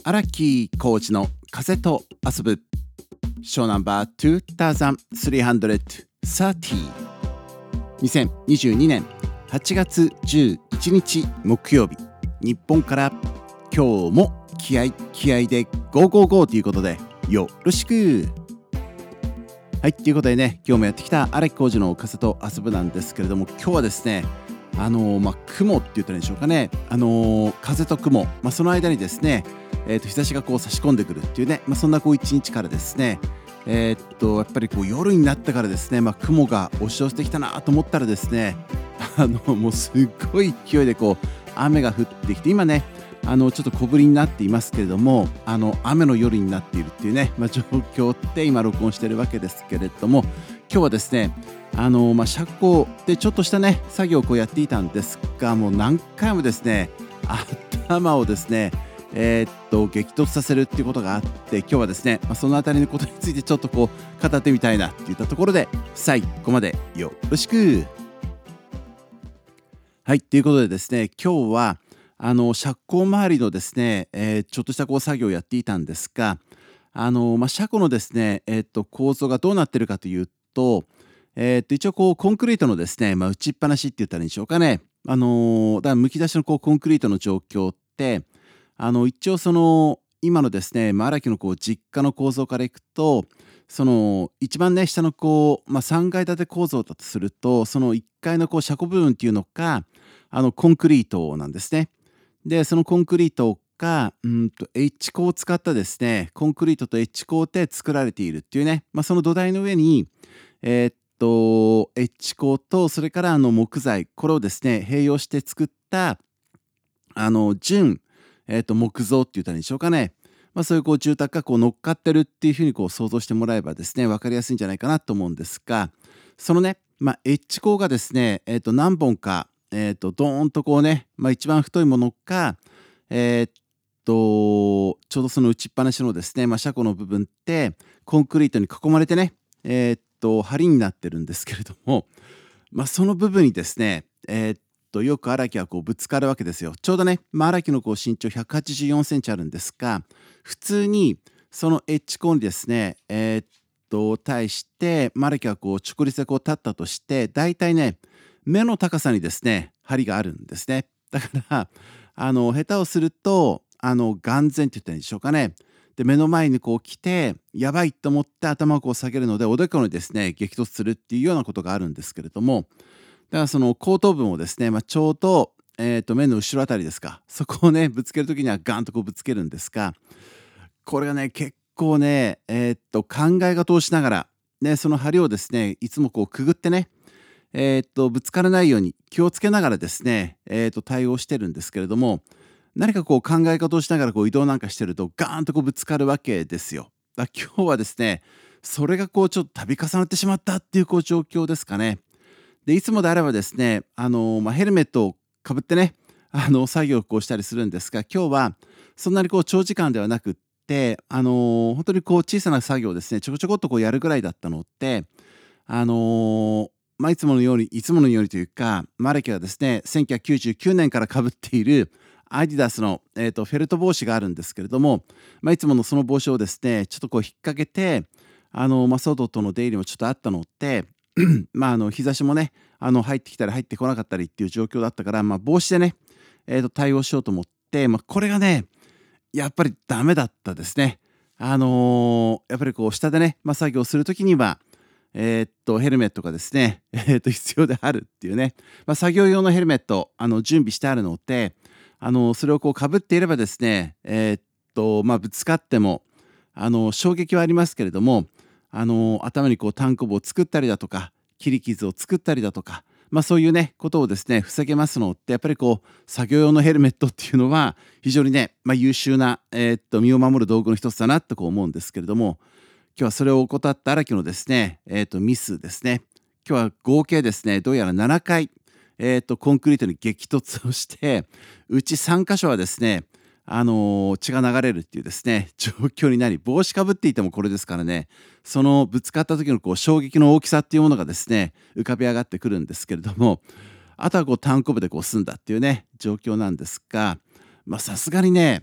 荒木浩二の風と遊ぶショーナンバー2330 2022年8月11日木曜日、日本から今日も気合でゴーゴーゴーということでよろしく。はい、ということでね、今日もやってきた荒木浩二の風と遊ぶなんですけれども、今日はですね雲って言ったらいいんでしょうかね、風と雲、その間にですね、日差しが差し込んでくるっていうね、そんな一日からですね、やっぱり夜になってからですね、雲が押し寄せてきたなと思ったらですね、もうすっごい勢いで雨が降ってきて、今ねちょっと小降りになっていますけれども、雨の夜になっているっていうね、状況って今録音しているわけですけれども、今日はですね車庫でちょっとしたね作業をやっていたんですが、もう何回もですね頭をですね激突させるっていうことがあって、今日はですね、そのあたりのことについてちょっと語ってみたいなっていったところで、最後までよろしく。はい、ということでですね、今日は車庫周りのですね、ちょっとした作業をやっていたんですが、車庫のですね、構造がどうなっているかというと、一応コンクリートのですね、打ちっぱなしって言ったらいいんでしょうかね。だからむき出しのコンクリートの状況って、一応今のですね、荒木の実家の構造からいくと、一番ね下の3階建て構造だとすると、その1階の車庫部分っていうのがコンクリートなんですね。でそのコンクリートがH 鋼を使ったですね、コンクリートと H 鋼で作られているっていうね、その土台の上にH 鋼とそれから木材、これをですね併用して作った純木造って言ったらいいでしょうかね。そういう住宅が乗っかってるっていうふうに想像してもらえばですね、分かりやすいんじゃないかなと思うんですが、そのね、H 鋼がですね、何本か、ドーンとね、一番太いものか、ちょうどその打ちっぱなしのですね、車庫の部分ってコンクリートに囲まれてね、梁になってるんですけれども、その部分にですね、よく荒木はぶつかるわけですよ。ちょうどね、荒木の身長184センチあるんですが、普通にその H コーンにですね、対して荒木は直立で立ったとして、だいたいね目の高さにですね梁があるんですね。だから下手をすると眼前って言ったらいいんでしょうかね。で目の前に来てやばいと思って頭を下げるので、おでこにですね激突するっていうようなことがあるんですけれども、だからその後頭部をですね、ちょうど、目の後ろあたりですか、そこをねぶつけるときにはガンとぶつけるんですが、これがね結構ね、考え事をしながら、ね、その梁をですねいつもくぐってね、ぶつからないように気をつけながらですね、対応してるんですけれども、何か考え方をしながら移動なんかしてるとガーンとぶつかるわけですよ。だから今日はですね、それがちょっと度重なってしまったっていう状況ですかね。でいつもであればですね、ヘルメットをかぶってね作業をしたりするんですが、今日はそんなに長時間ではなくって、本当に小さな作業をですねちょこちょこっとやるぐらいだったので、いつものようにというか、荒木はですね1999年からかぶっているアディダスの、フェルト帽子があるんですけれども、いつものその帽子をですねちょっと引っ掛けて、外との出入りもちょっとあったので日差しもね入ってきたり入ってこなかったりっていう状況だったから、帽子でね、対応しようと思って、これがねやっぱりダメだったですね。やっぱり下でね、作業するときにはヘルメットがですね、必要であるっていうね、作業用のヘルメット準備してあるので、それをかぶっていればですね、ぶつかっても衝撃はありますけれども、頭に単行部を作ったりだとか切り傷を作ったりだとか、そういうねことをですね防げますので、やっぱり作業用のヘルメットっていうのは非常にね、優秀な、身を守る道具の一つだなと思うんですけれども、今日はそれを怠った荒木のですね、ミスですね。今日は合計ですねどうやら7回、コンクリートに激突をして、うち3箇所はですね血が流れるっていうですね状況になり、帽子かぶっていてもこれですからね、そのぶつかった時の衝撃の大きさっていうものがですね浮かび上がってくるんですけれども、あとは単行部で済んだっていうね状況なんですが、さすがにね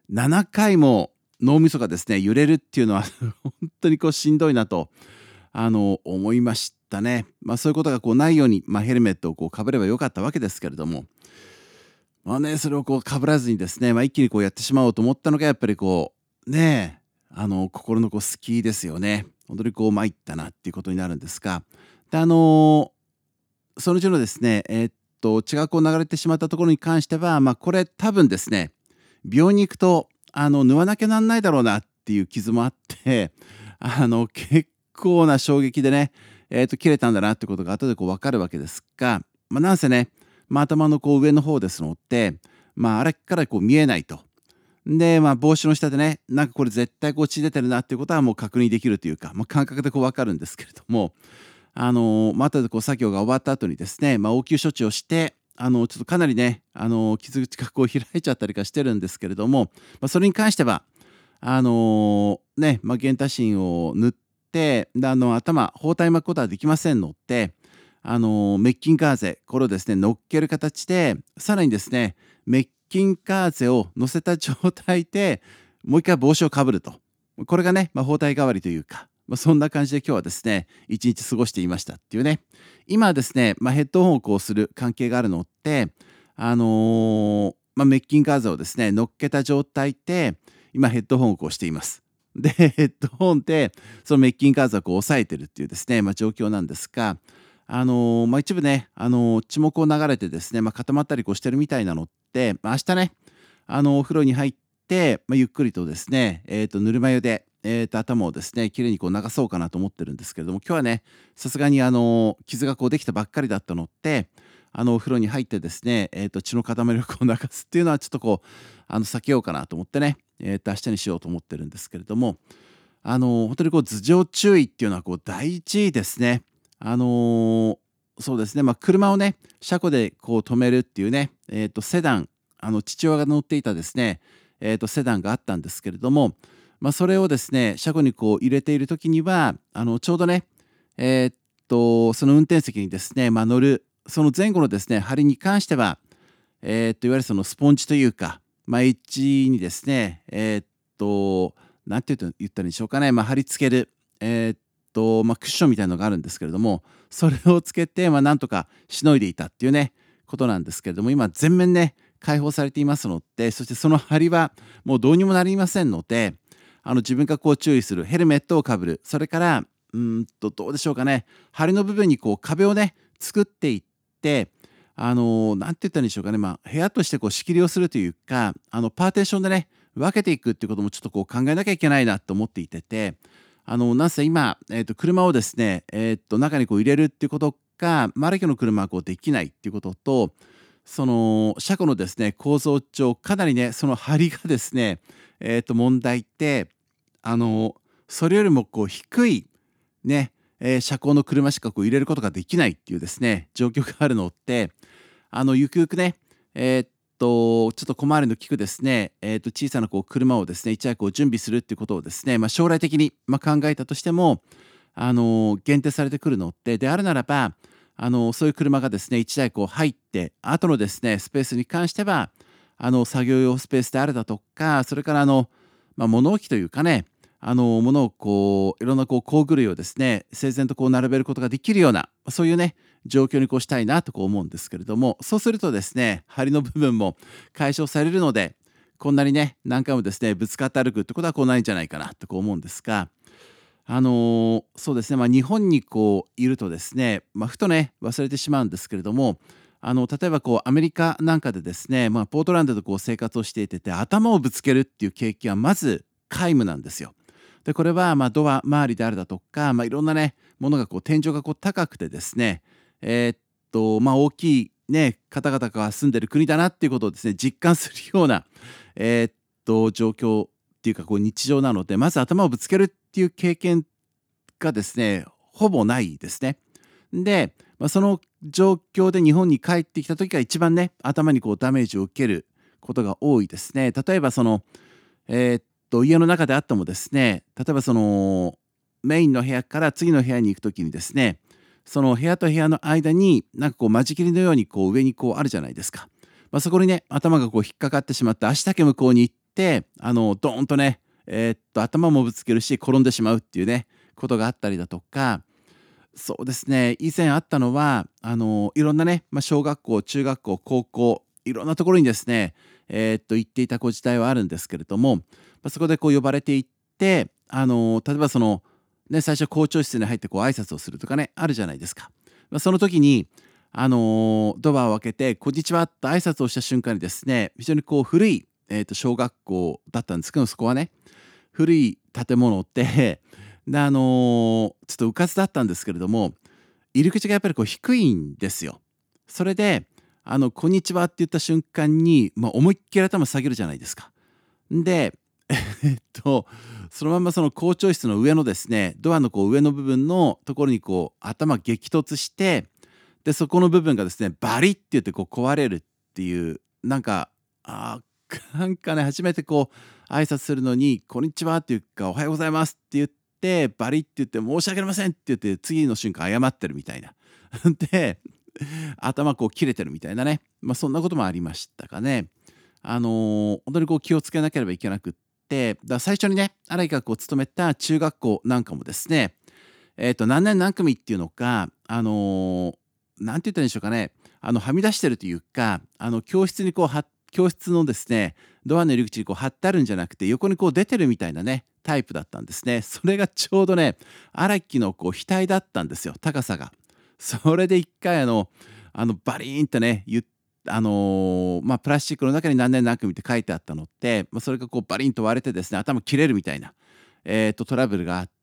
7回も脳みそがですね、揺れるっていうのは本当にこうしんどいなと、思いましたね。そういうことがこうないように、ヘルメットをこうかぶればよかったわけですけれども、それをこうかぶらずにですね、一気にこうやってしまおうと思ったのがやっぱりこう、心のこう隙ですよね。本当にこう参ったなっていうことになるんですが、で、そのうちのですね、血がこう流れてしまったところに関しては、これ多分ですね、病院に行くと、縫わなきゃなんないだろうなっていう傷もあって、結構な衝撃でね、切れたんだなってことが後でこう分かるわけですが、なんせね、頭のこう上の方ですので、あれからこう見えないと。で、帽子の下でね、なんかこれ絶対こう血出てるなっていうことはもう確認できるというか、感覚でこう分かるんですけれども、後でこう作業が終わった後にですね、応急処置をして、ちょっとかなりね、傷口がこう開いちゃったりかしてるんですけれども、それに関しては、ゲンタシンを塗って、で、包帯巻くことはできませんので、メッキンガーゼ、これをですね、乗っける形で、さらにですね、メッキンガーゼを乗せた状態で、もう一回帽子をかぶると。これがね、包帯代わりというか、そんな感じで今日はですね、一日過ごしていましたっていうね。今はですね、ヘッドホンをこうする関係があるので、メッキンガーゼをですね、乗っけた状態で、今ヘッドホンをこうしています。で、ヘッドホンで、そのメッキンガーゼをこう押さえてるっていうですね、状況なんですが、一部ね、血もこう流れてですね、固まったりこうしてるみたいなのって、明日ね、お風呂に入って、ゆっくりとですね、ぬるま湯で、頭をですね、きれいにこう流そうかなと思ってるんですけれども、今日はね、さすがに傷がこうできたばっかりだったので、お風呂に入ってですね、血の塊をこう流すっていうのはちょっとこう、避けようかなと思ってね、明日にしようと思ってるんですけれども、本当にこう頭上注意っていうのはこう大事ですね。そうですね、車をね、車庫でこう止めるっていうね、セダン、父親が乗っていたですね、セダンがあったんですけれども、それをですね、車庫にこう入れている時には、ちょうどね、その運転席にですね、乗る、その前後のですね、梁に関しては、いわゆるそのスポンジというか、エッジにですね、なんて言ったらいいんでしょうかね、貼り付ける、クッションみたいなのがあるんですけれども、それをつけて、なんとかしのいでいたっていうね、ことなんですけれども、今全面ね、開放されていますので、そしてその梁はもうどうにもなりませんので、自分がこう注意するヘルメットをかぶる、それから、どうでしょうかね、梁の部分にこう壁をね、作っていって、なんて言ったらいいんでしょうかね、部屋としてこう仕切りをするというか、パーテーションでね、分けていくっていうこともちょっとこう考えなきゃいけないなと思っていて、なんせ今、車をですね、中にこう入れるっていうことが、マルケの車はこうできないっていうことと、その車庫のですね、構造上、かなりね、その梁がですね、問題って、あの、それよりもこう低いね、車高の車しかこう入れることができないっていうですね、状況があるので、ゆくゆくね、ちょっと小回りの利くですね、小さなこう車をですね、いち早くこう準備するっていうことをですね、将来的に、考えたとしても、限定されてくるので、であるならば、そういう車がですね、一台こう入って、後のですね、スペースに関しては、作業用スペースであるだとか、それから物置というかね、物をこういろんなこう工具類をですね、整然とこう並べることができるような、そういうね、状況にこうしたいなとこう思うんですけれども、そうするとですね、梁の部分も解消されるので、こんなにね、何回もですね、ぶつかって歩くってことはこうないんじゃないかなとこう思うんですが、そうですね、日本にこういるとですね、ふとね、忘れてしまうんですけれども、例えばこうアメリカなんかでですね、ポートランドでこう生活をしていて頭をぶつけるっていう経験はまず皆無なんですよ。で、これはドア周りであるだとか、いろんなね、ものがこう天井がこう高くてですね、大きいね、方々が住んでる国だなっていうことをですね、実感するような、状況っていうかこう日常なので、まず頭をぶつけるっていう経験がですね、ほぼないですね。で、その状況で日本に帰ってきた時が一番ね、頭にこうダメージを受けることが多いですね。例えばその、家の中であってもですね、例えばそのメインの部屋から次の部屋に行く時にですね、その部屋と部屋の間になんかこう間仕切りのようにこう上にこうあるじゃないですか。そこにね、頭がこう引っかかってしまって足だけ向こうに行ってドーンとね、頭もぶつけるし転んでしまうっていうねことがあったりだとか、そうですね、以前あったのは、いろんなね、小学校、中学校、高校、いろんなところにですね、行っていた時代はあるんですけれども、そこでこう呼ばれていって、例えばその、ね、最初校長室に入ってこう挨拶をするとかね、あるじゃないですか。その時に、ドアを開けて、こんにちはと挨拶をした瞬間にですね、非常にこう古い、小学校だったんですけど、そこはね、古い建物で、で、ちょっと迂闊だったんですけれども、入り口がやっぱりこう低いんですよ。それで、こんにちはって言った瞬間に、思いっきり頭下げるじゃないですか。で、そのままその校長室の上のですね、ドアのこう上の部分のところにこう頭激突して、で、そこの部分がですね、バリッって言ってこう壊れるっていう、なんか、なんかね、初めてこう挨拶するのに、こんにちはっていうか、おはようございますって言って、バリッって言って、申し訳ありませんって言って、次の瞬間謝ってるみたいな。で、頭こう切れてるみたいなね。そんなこともありましたかね。本当にこう気をつけなければいけなくって、だから最初にね、新井がこう勤めた中学校なんかもですね、何年何組っていうのか、なんて言ったらいいんでしょうかね、はみ出してるというか、教室にこう教室のですね、ドアの入り口にこう貼ってあるんじゃなくて、横にこう出てるみたいなね、タイプだったんですね。それがちょうどね、荒木のこう額だったんですよ、高さが。それで一回バリーンってね、プラスチックの中に何年何組って書いてあったのって、それがこうバリンと割れてですね、頭切れるみたいな、トラブルがあって、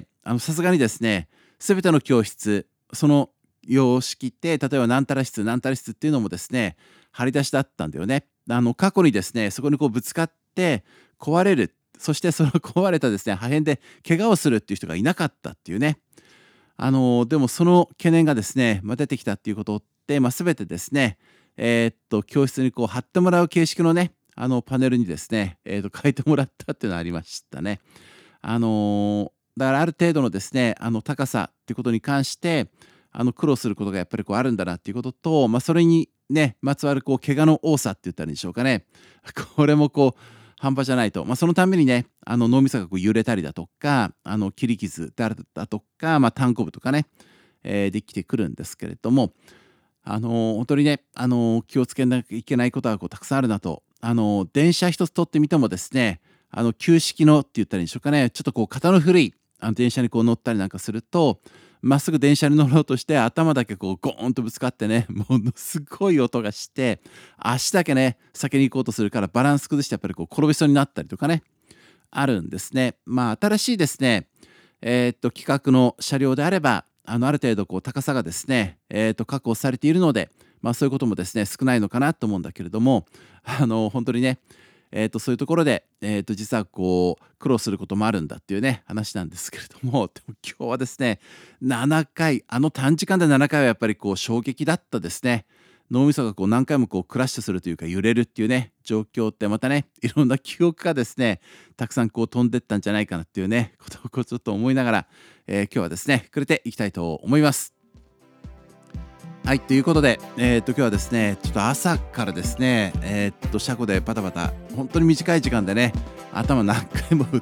さすがにですね、全ての教室、その様式って例えば何たら室何たら室っていうのもですね、張り出しだったんだよね。過去にですね、そこにこうぶつかって壊れる、そしてその壊れたですね破片で怪我をするっていう人がいなかったっていうね。でもその懸念がですね、出てきたっていうことって、全てですね、教室にこう貼ってもらう形式のね、パネルにですね、書いてもらったっていうのがありましたね。だからある程度のですね、高さっていうことに関して、苦労することがやっぱりこうあるんだなっていうことと、それにね、まつわるこう怪我の多さって言ったらいいんでしょうかね。これもこう半端じゃないと。そのためにね、脳みそがこう揺れたりだとか、切り傷であるだとか、単行部とかね、できてくるんですけれども、本当にね、気をつけなきゃいけないことはこうたくさんあるなと。電車一つ取ってみてもですね、旧式のって言ったらいいんでしょうかね、ちょっとこう型の古い電車にこう乗ったりなんかすると、まっすぐ電車に乗ろうとして頭だけこうゴーンとぶつかってね、ものすごい音がして、足だけね先に行こうとするからバランス崩してやっぱりこう転びそうになったりとかね、あるんですね。新しいですね、規格の車両であればある程度こう高さがですね、確保されているので、そういうこともですね少ないのかなと思うんだけれども、本当にね、そういうところで、実はこう苦労することもあるんだっていうね話なんですけれども、でも今日はですね7回短時間で7回はやっぱりこう衝撃だったですね。脳みそがこう何回もこうクラッシュするというか揺れるっていうね状況って、またねいろんな記憶がですねたくさんこう飛んでったんじゃないかなっていうねことをこうちょっと思いながら、今日はですねくれていきたいと思います。はい、ということで、今日はですね、ちょっと朝からですね、車庫でバタバタ、本当に短い時間でね、頭何回も打って、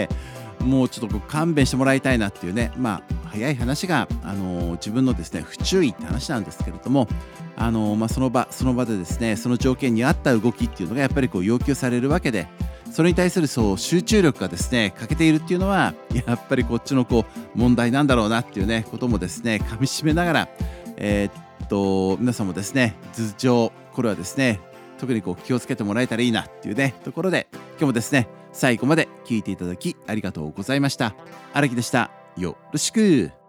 もうちょっとこう勘弁してもらいたいなっていうね、早い話が、自分のですね、不注意って話なんですけれども、その場でですね、その条件に合った動きっていうのがやっぱりこう要求されるわけで、それに対するそう集中力がですね、欠けているっていうのは、やっぱりこっちのこう問題なんだろうなっていうね、こともですね、かみしめながら、皆さんもですね頭上これはですね特にこう気をつけてもらえたらいいなっていうねところで、今日もですね最後まで聞いていただきありがとうございました。荒木でした。よろしく。